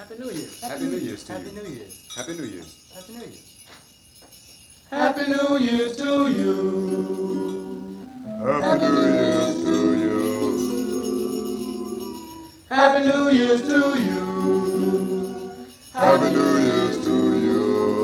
Happy New Year. Happy New Year's to Happy you. New Year's. Happy New Year's. Happy New Year's. Happy New Year's to you. Happy New Year's to you. Happy New Year's to you. Happy New Year's to you.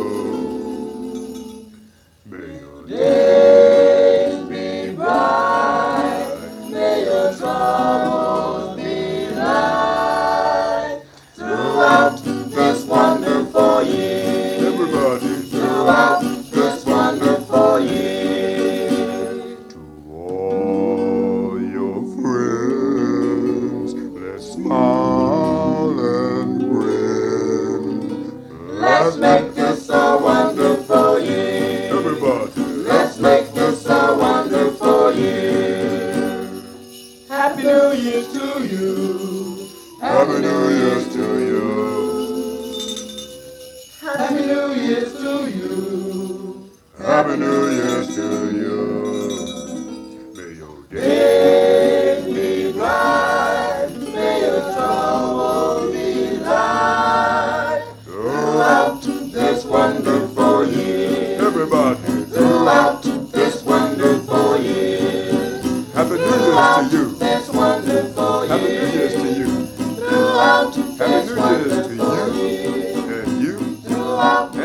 May your Days be bright. May your troubles be light. Throughout this wonderful year. everybody, Throughout this wonderful year. to all your friends, let's smile and grin. Let's make this a wonderful year. everybody. Let's make this a wonderful year. Happy New Year to you. Happy New Year's to you. Happy New Year to you. Happy New Year's to you. May your day Days be bright. May your troubles be light. Throughout this wonderful year. everybody. Throughout this wonderful year. Happy New Year's to you. This wonderful Happy year. New Year's to you. Throughout Happy this New Year's to wonderful you. year. And you. Throughout